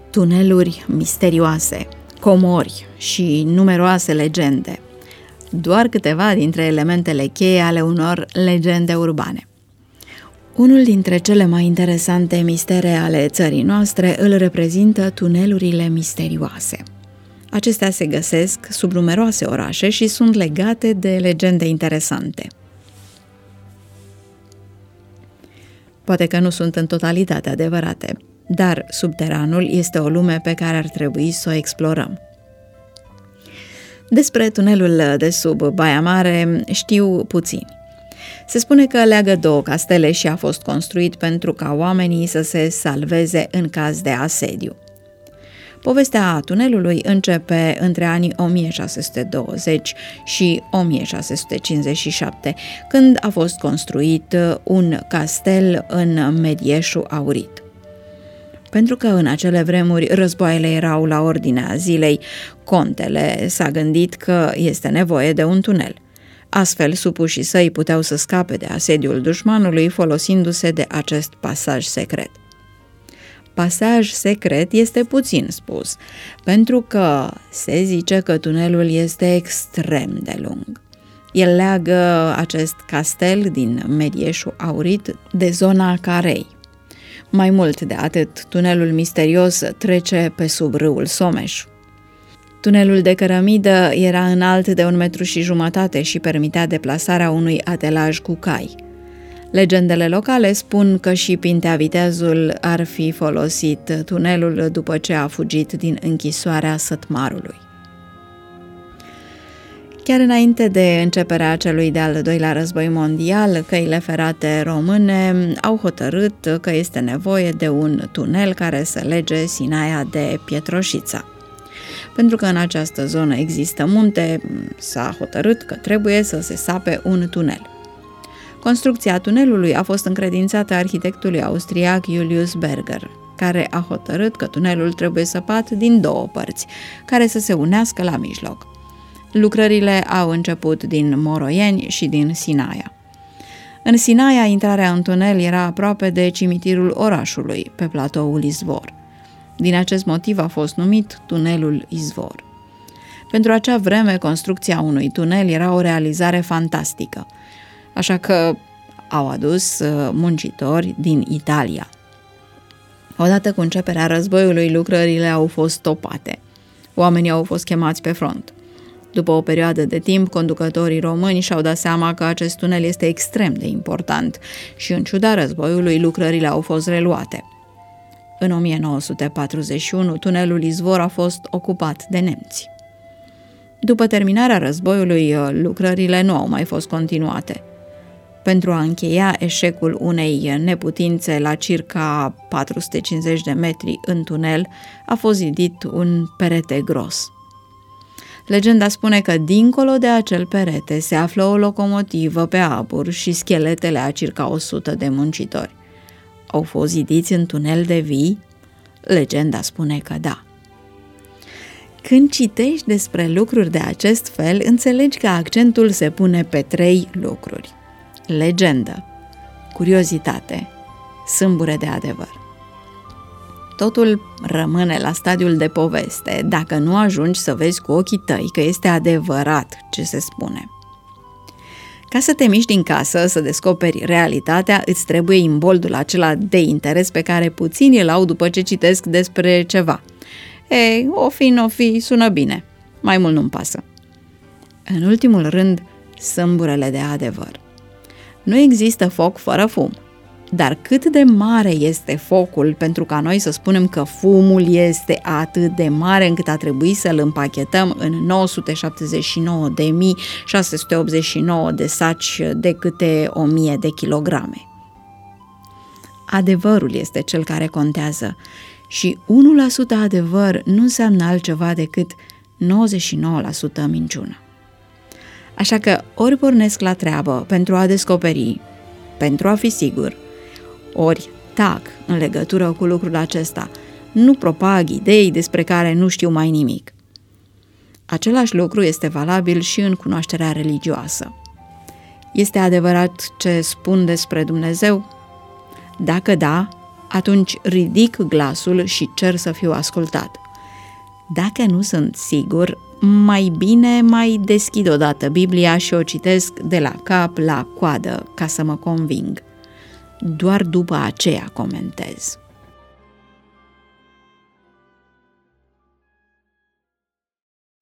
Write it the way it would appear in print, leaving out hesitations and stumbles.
tuneluri misterioase, comori și numeroase legende. Doar câteva dintre elementele cheie ale unor legende urbane. Unul dintre cele mai interesante mistere ale țării noastre îl reprezintă tunelurile misterioase. Acestea se găsesc sub numeroase orașe și sunt legate de legende interesante. Poate că nu sunt în totalitate adevărate, dar subteranul este o lume pe care ar trebui să o explorăm. Despre tunelul de sub Baia Mare știu puțini. Se spune că leagă două castele și a fost construit pentru ca oamenii să se salveze în caz de asediu. Povestea tunelului începe între anii 1620 și 1657, când a fost construit un castel în Medieșul Aurit. Pentru că în acele vremuri războaiele erau la ordinea zilei, contele s-a gândit că este nevoie de un tunel. Astfel, supușii săi puteau să scape de asediul dușmanului folosindu-se de acest pasaj secret. Pasaj secret este puțin spus, pentru că se zice că tunelul este extrem de lung. El leagă acest castel din Medieșul Aurit de zona Carei. Mai mult de atât, tunelul misterios trece pe sub râul Someș. Tunelul de cărămidă era înalt de 1,5 m și permitea deplasarea unui atelaj cu cai. Legendele locale spun că și Pintea Viteazul ar fi folosit tunelul după ce a fugit din închisoarea Sătmarului. Chiar înainte de începerea celui de-al doilea război mondial, căile ferate române au hotărât că este nevoie de un tunel care să lege Sinaia de Pietroșița. Pentru că în această zonă există munte, s-a hotărât că trebuie să se sape un tunel. Construcția tunelului a fost încredințată arhitectului austriac Julius Berger, care a hotărât că tunelul trebuie săpat din două părți, care să se unească la mijloc. Lucrările au început din Moroieni și din Sinaia. În Sinaia, intrarea în tunel era aproape de cimitirul orașului, pe platoul Izvor. Din acest motiv a fost numit tunelul Izvor. Pentru acea vreme, construcția unui tunel era o realizare fantastică, așa că au adus muncitori din Italia. Odată cu începerea războiului, lucrările au fost stopate. Oamenii au fost chemați pe front. După o perioadă de timp, conducătorii români și-au dat seama că acest tunel este extrem de important și, în ciuda războiului, lucrările au fost reluate. În 1941, tunelul Izvor a fost ocupat de nemți. După terminarea războiului, lucrările nu au mai fost continuate. Pentru a încheia eșecul unei neputințe la circa 450 de metri în tunel, a fost zidit un perete gros. Legenda spune că dincolo de acel perete se află o locomotivă pe abur și scheletele a circa 100 de muncitori. Au fost zidiți în tunel de vii? Legenda spune că da. Când citești despre lucruri de acest fel, înțelegi că accentul se pune pe 3 lucruri: legendă, curiozitate, sâmbure de adevăr. Totul rămâne la stadiul de poveste, dacă nu ajungi să vezi cu ochii tăi că este adevărat ce se spune. Ca să te miști din casă, să descoperi realitatea, îți trebuie imboldul acela de interes pe care puțini îl au după ce citesc despre ceva. O fi, sună bine. Mai mult nu-mi pasă. În ultimul rând, sâmburele de adevăr. Nu există foc fără fum. Dar cât de mare este focul pentru ca noi să spunem că fumul este atât de mare încât a trebuit să-l împachetăm în 979.689 de saci de câte 1000 de kilograme? Adevărul este cel care contează și 1% adevăr nu înseamnă altceva decât 99% minciună. Așa că ori pornesc la treabă pentru a descoperi, pentru a fi sigur, ori tac în legătură cu lucrul acesta, nu propag idei despre care nu știu mai nimic. Același lucru este valabil și în cunoașterea religioasă. Este adevărat ce spun despre Dumnezeu? Dacă da, atunci ridic glasul și cer să fiu ascultat. Dacă nu sunt sigur, mai bine mai deschid odată Biblia și o citesc de la cap la coadă ca să mă conving. Doar după aceea comentez.